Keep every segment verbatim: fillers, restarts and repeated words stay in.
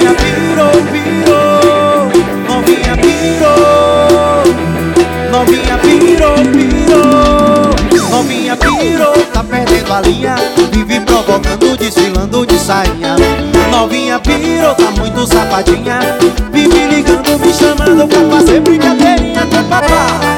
Novinha pirou, pirou, novinha pirou, novinha pirou, pirou, novinha pirou, tá perdendo a linha, vive provocando, desfilando de sainha. Novinha pirou, tá muito safadinha, vive ligando, me chamando pra fazer brincadeirinha com papai.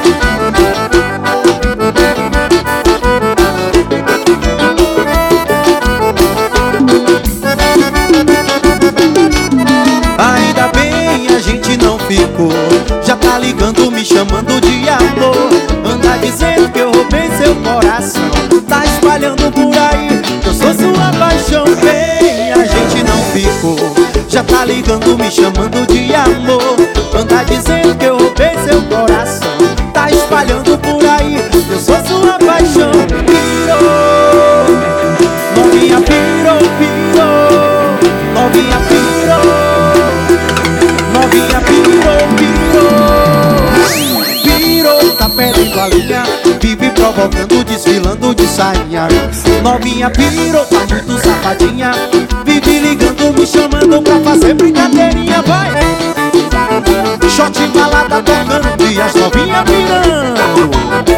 Ainda bem a gente não ficou, já tá ligando, me chamando de amor. Anda dizendo que eu roubei seu coração, tá espalhando por aí que eu sou sua paixão. Bem, a gente não ficou, já tá ligando, me chamando de amor. Anda dizendo que eu roubei seu coração, tá espalhando por aí que eu sou sua paixão. Pirou, novinha pirou, pirou, novinha pirou, novinha pirou, pirou, pirou, tá perdendo a linha, vive provocando, desfilando de sainha. Novinha pirou, tá muito safadinha, vive ligando, me chamando pra fazer brincadeirinha. Vai! Shot balada tocando e as novinha pirando.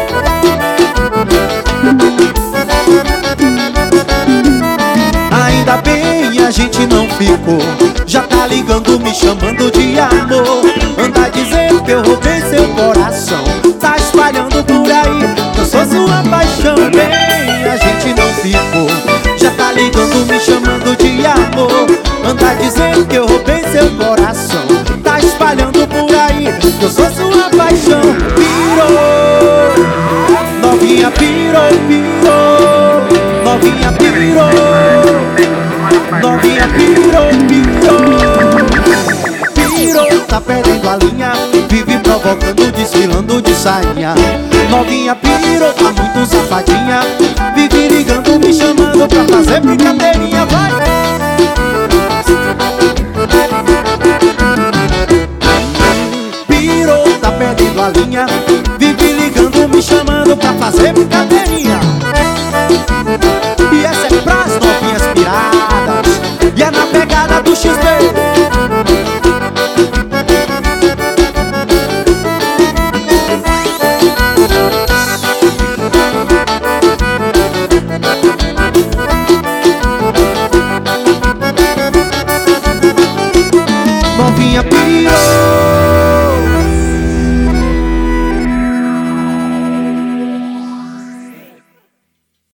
Ainda bem a gente não ficou, já tá ligando, me chamando de amor. Anda dizendo que eu roubei seu coração, tá espalhando por aí que eu sou sua paixão. Bem, a gente não ficou, já tá ligando, me chamando de amor. Anda dizendo que eu roubei seu coração, tá espalhando por aí que eu sou sua paixão. Pirou, novinha pirou, pirou, novinha pirou, novinha pirou, pirou, pirou, tá perdendo a linha, vive provocando, desfilando de sainha. Novinha pirou, tá muito safadinha, vive ligando, me chamando pra fazer brincadeirinha. Vai! Pirou, tá perdendo a linha, vive ligando, me chamando pra fazer brincadeirinha. E essa é pras novinhas piradas, e é na pegada do X D. Novinha pirou,